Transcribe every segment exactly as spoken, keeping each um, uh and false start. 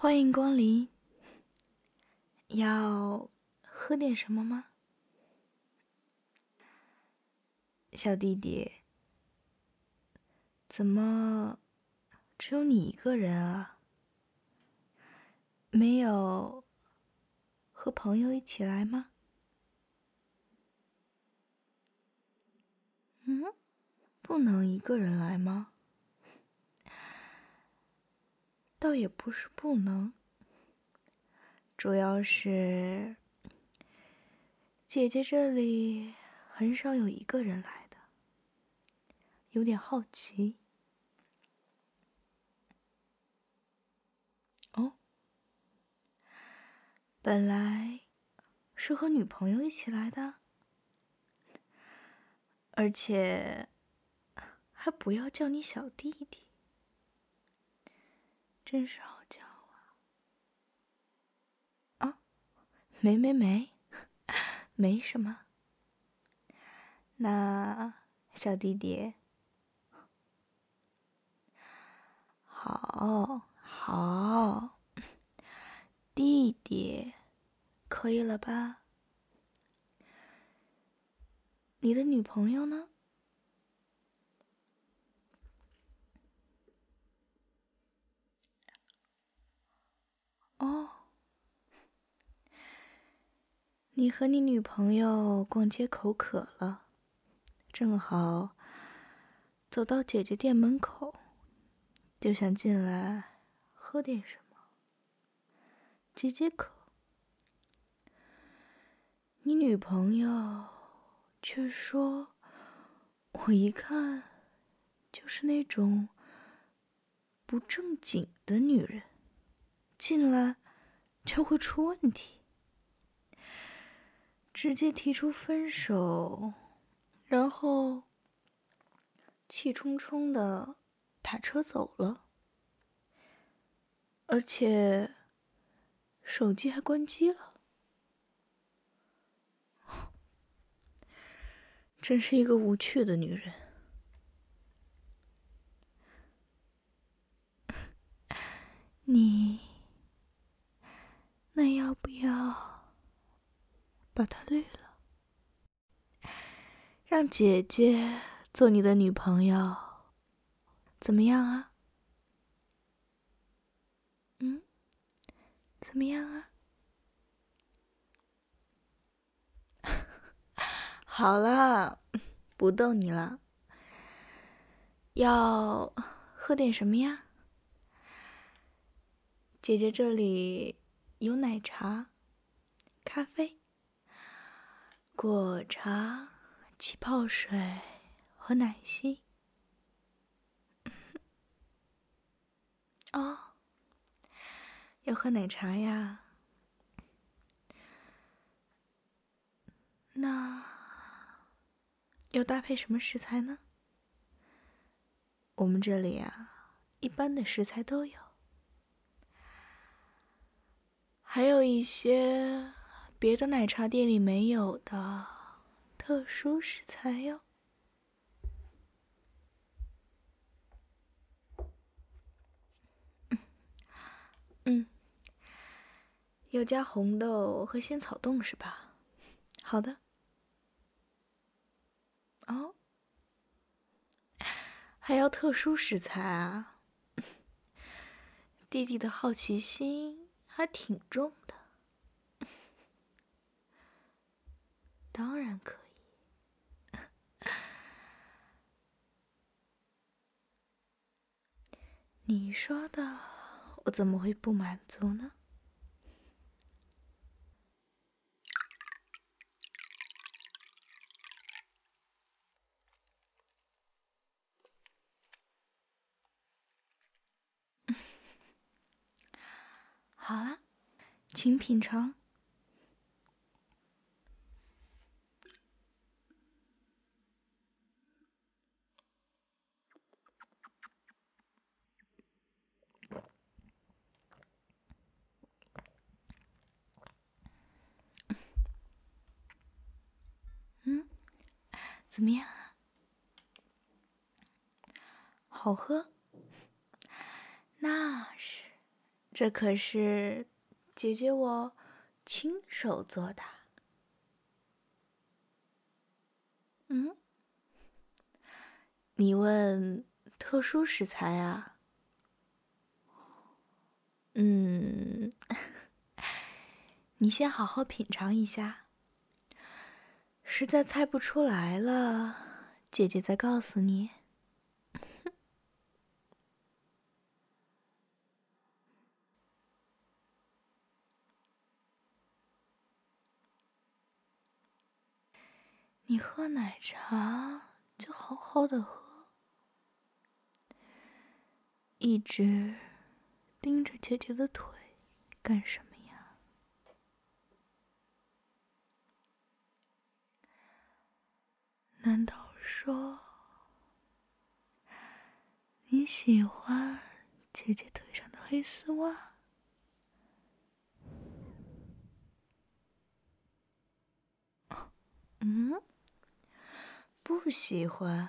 欢迎光临，要喝点什么吗？小弟弟，怎么只有你一个人啊？没有和朋友一起来吗？嗯，不能一个人来吗？倒也不是不能，主要是姐姐这里很少有一个人来的，有点好奇。哦，本来是和女朋友一起来的，而且还不要叫你小弟弟，真是好叫啊！啊，没没没，没什么。那小弟弟，好，好，弟弟，可以了吧？你的女朋友呢？哦，你和你女朋友逛街口渴了，正好走到姐姐店门口，就想进来喝点什么，解解渴。你女朋友却说，我一看就是那种不正经的女人，进来就会出问题，直接提出分手，然后气冲冲的打车走了，而且手机还关机了。真是一个无趣的女人。你那要不要把她绿了，让姐姐做你的女朋友，怎么样啊？嗯，怎么样啊？好了，不逗你了。要喝点什么呀？姐姐这里有奶茶、咖啡、果茶、气泡水和奶昔。哦，要喝奶茶呀？那要搭配什么食材呢？我们这里啊，一般的食材都有，还有一些别的奶茶店里没有的特殊食材哟。嗯，要加红豆和仙草冻是吧？好的。哦，还要特殊食材啊？弟弟的好奇心还挺重的。当然可以。你说的，我怎么会不满足呢？好啦，请品尝。嗯，怎么样啊？好喝？那是这可是姐姐我亲手做的。嗯，你问特殊食材啊？嗯，你先好好品尝一下，实在猜不出来了，姐姐再告诉你。你喝奶茶就好好的喝，一直盯着姐姐的腿干什么呀？难道说你喜欢姐姐腿上的黑丝袜？嗯，不喜欢，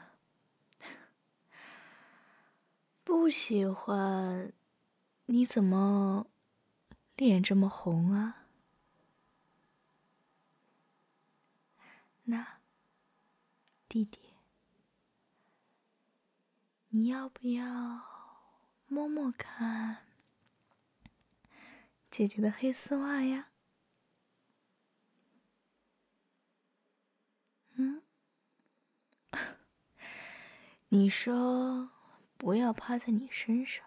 不喜欢，你怎么脸这么红啊？那，弟弟，你要不要摸摸看姐姐的黑丝袜呀？嗯，你说不要趴在你身上，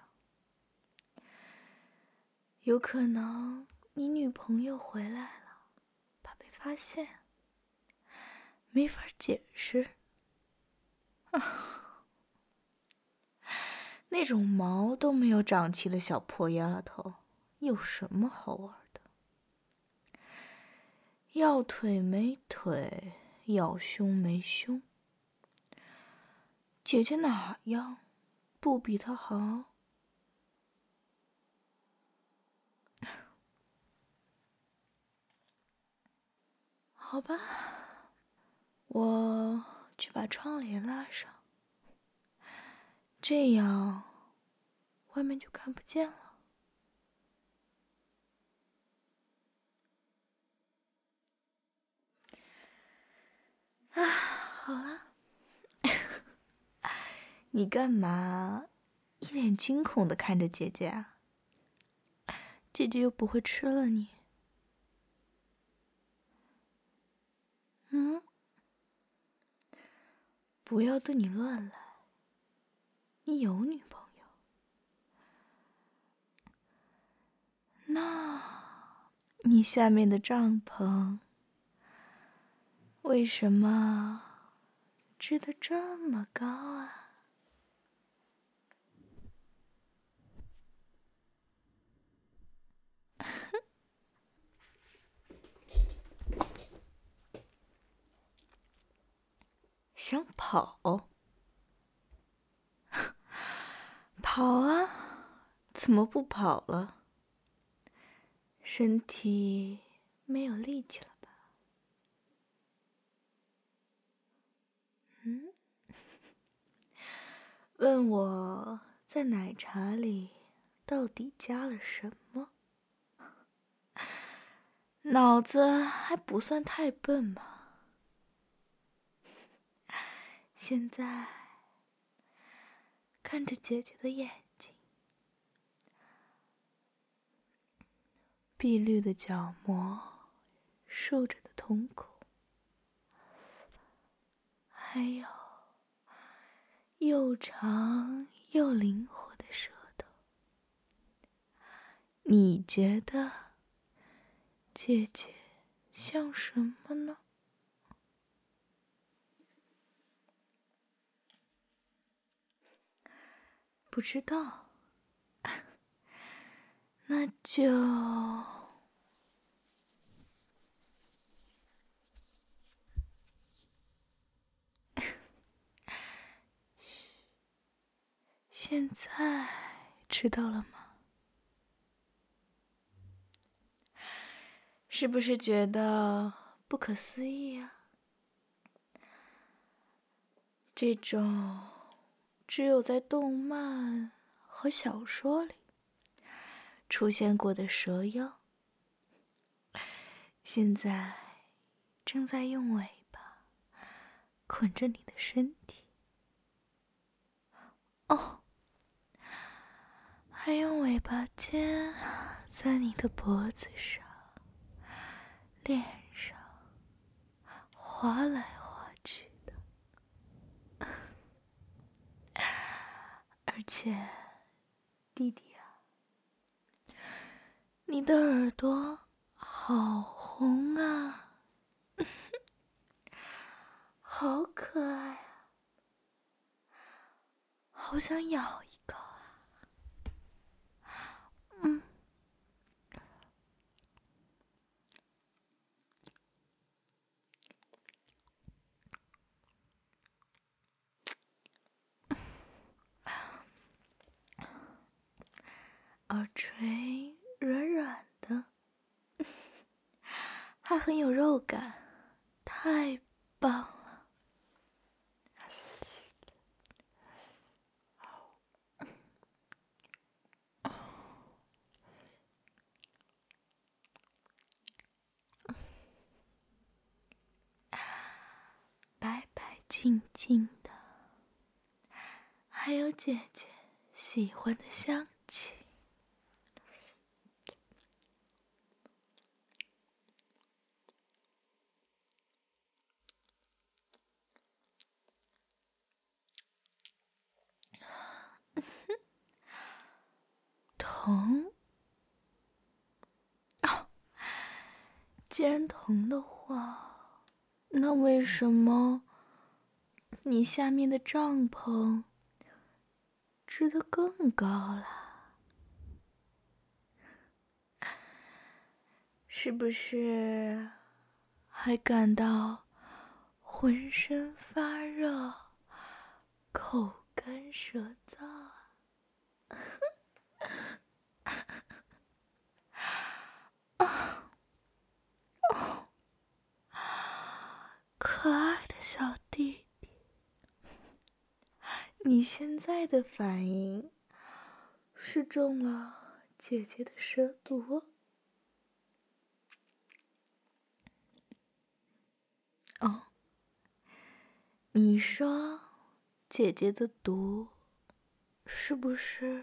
有可能你女朋友回来了，怕被发现，没法解释。那种毛都没有长齐的小破丫头，有什么好玩的？要腿没腿，要胸没胸，姐姐哪样不比她好？好吧，我去把窗帘拉上，这样外面就看不见了。啊，好了，你干嘛一脸惊恐的看着姐姐啊？姐姐又不会吃了你。嗯，不要对你乱来，你有女朋友。那，你下面的帐篷为什么支得这么高啊？想跑？跑啊，怎么不跑了？身体没有力气了吧？嗯？问我在奶茶里到底加了什么？脑子还不算太笨吧？现在看着姐姐的眼睛，碧绿的角膜，竖着的瞳孔，还有又长又灵活的舌头，你觉得姐姐像什么呢？不知道，那就现在知道了吗？是不是觉得不可思议啊？这种只有在动漫和小说里出现过的蛇妖，现在正在用尾巴捆着你的身体。哦，还用尾巴尖在你的脖子上、脸上划来划去的。而且，弟弟啊，你的耳朵好红啊，好可爱啊，好想咬一口啊。嗯，耳垂软软的，还很有肉感，太棒了。白白净净的，还有姐姐喜欢的香气。疼？哦，既然疼的话，那为什么你下面的帐篷支得更高了？是不是还感到浑身发热、口干舌燥啊？可爱的小弟弟，你现在的反应是中了姐姐的蛇毒？哦，你说姐姐的毒是不是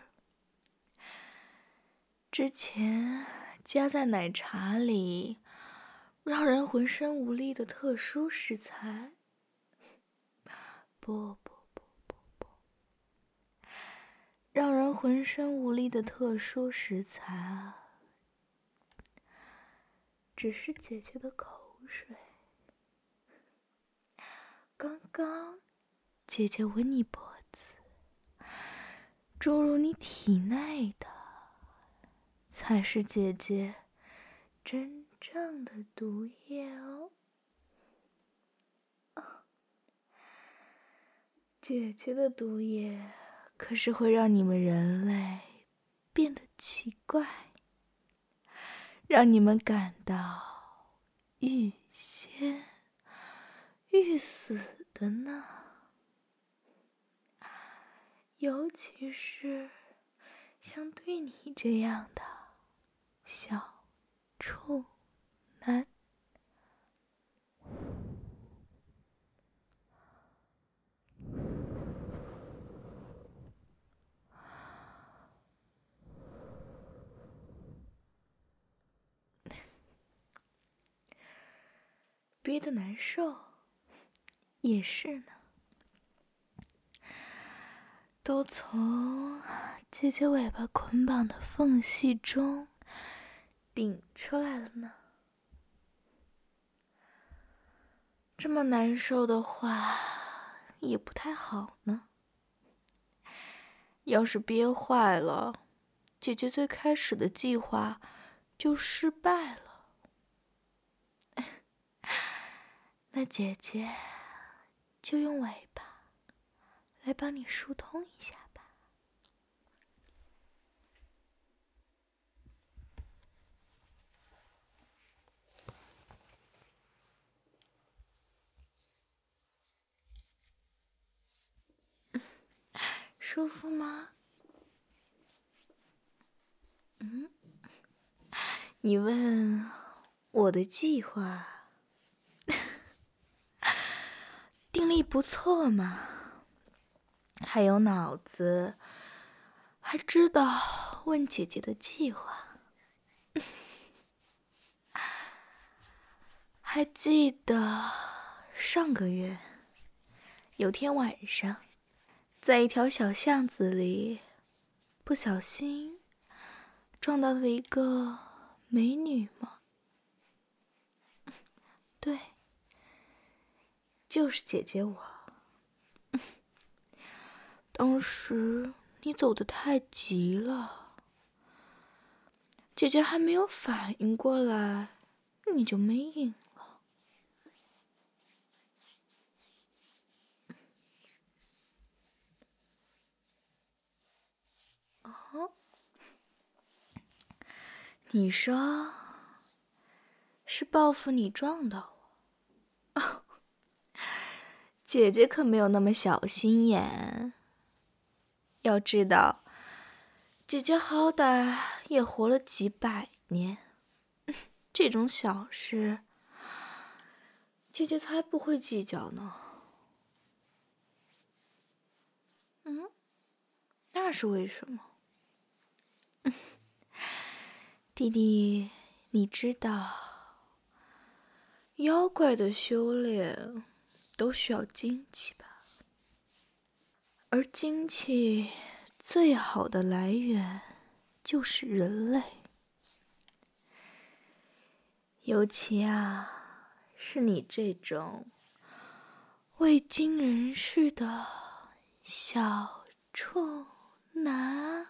之前加在奶茶里让人浑身无力的特殊食材？不不不不不，让人浑身无力的特殊食材啊，只是姐姐的口水。刚刚姐姐吻你脖子，注入你体内的，才是姐姐真正的毒液哦。姐姐的毒液可是会让你们人类变得奇怪，让你们感到欲仙欲死的呢。尤其是像对你这样的小处男。憋得难受也是呢，都从姐姐尾巴捆绑的缝隙中顶出来了呢。这么难受的话也不太好呢，要是憋坏了，姐姐最开始的计划就失败了。那姐姐就用尾巴来帮你疏通一下吧。舒服吗？嗯。 你问我的计划，定力不错嘛，还有脑子，还知道问姐姐的计划。还记得上个月有天晚上，在一条小巷子里，不小心撞到了一个美女吗？对，就是姐姐我。当时你走得太急了，姐姐还没有反应过来，你就没影了。啊？你说是报复你撞到我？哦，姐姐可没有那么小心眼。要知道，姐姐好歹也活了几百年，这种小事，姐姐才不会计较呢。嗯，那是为什么？弟弟，你知道，妖怪的修炼都需要精气吧？而精气最好的来源就是人类，尤其啊，是你这种未经人事的小处男。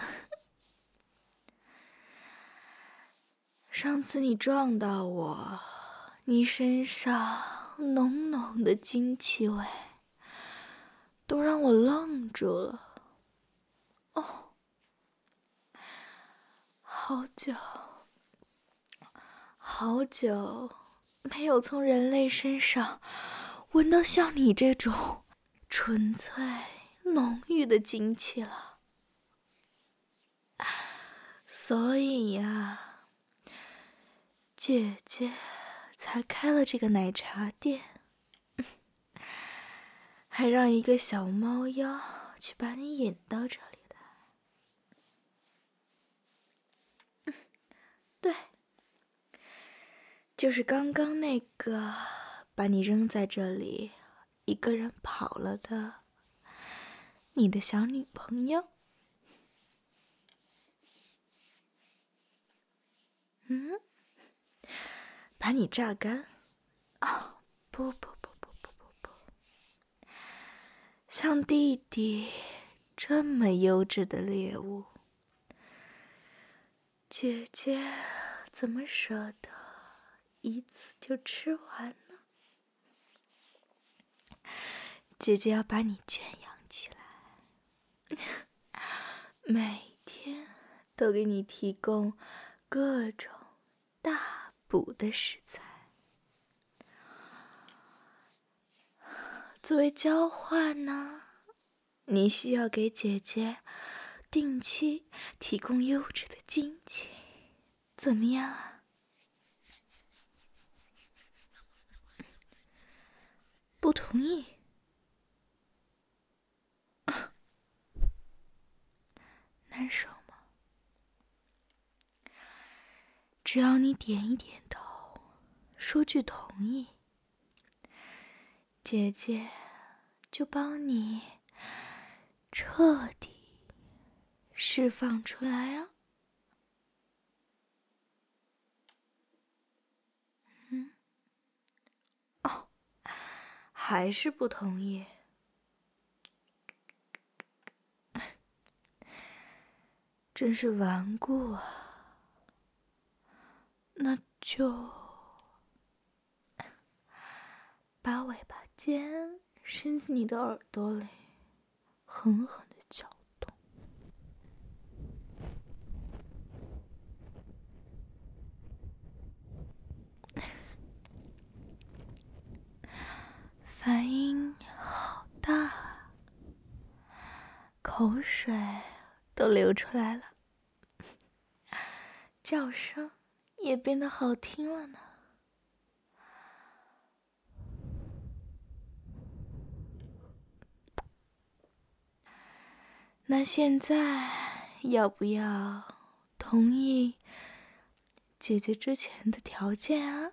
上次你撞到我，你身上浓浓的精气味都让我愣住了。哦，好久好久没有从人类身上闻到像你这种纯粹浓郁的精气了。所以呀，姐姐才开了这个奶茶店，还让一个小猫妖去把你引到这里来。对，就是刚刚那个把你扔在这里一个人跑了的你的小女朋友。嗯，把你榨干？啊，不不不不不不不，像弟弟这么优质的猎物，姐姐怎么舍得一次就吃完呢？姐姐要把你圈养起来，每天都给你提供各种大补的食材。作为交换呢，你需要给姐姐定期提供优质的精气，怎么样啊？不同意？难受吗？只要你点一点头，说句同意，姐姐就帮你彻底释放出来啊。嗯，哦，还是不同意？真是顽固啊。那就把尾巴尖伸进你的耳朵里，狠狠的搅动。反应好大，口水都流出来了，叫声也变得好听了呢。那现在要不要同意姐姐之前的条件啊？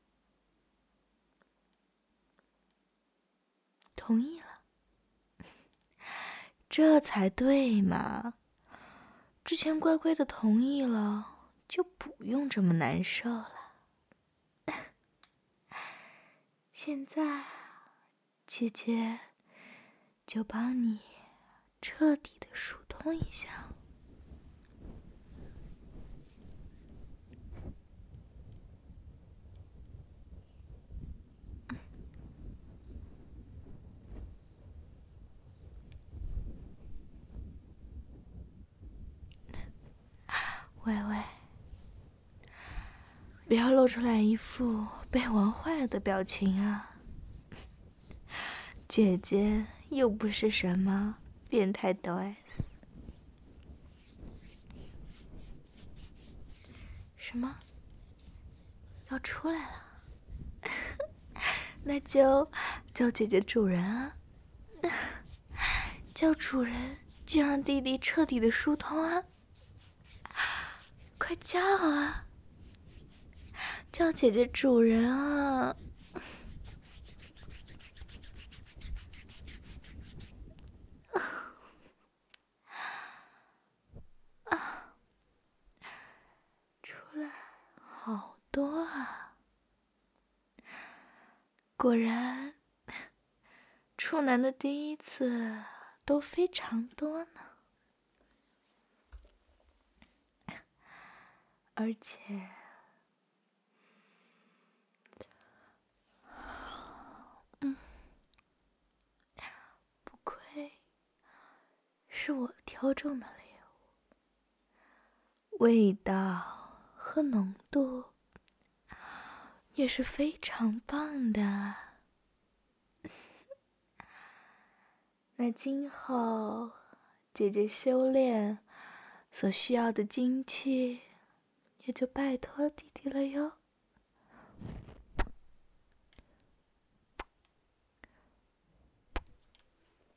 同意了，这才对嘛。之前乖乖的同意了，就不用这么难受了。现在，姐姐就帮你彻底的疏通一下。喂喂，不要露出来一副被玩坏了的表情啊！姐姐又不是什么变态抖 S。什么？要出来了？那就叫姐姐主人啊！叫主人就让弟弟彻底的疏通啊！快叫啊！叫姐姐主人啊！啊！出来好多啊！果然，处男的第一次都非常多呢。而且，嗯，不愧是我挑中的猎物，味道和浓度也是非常棒的。那今后姐姐修炼所需要的精气，也就拜托弟弟了哟。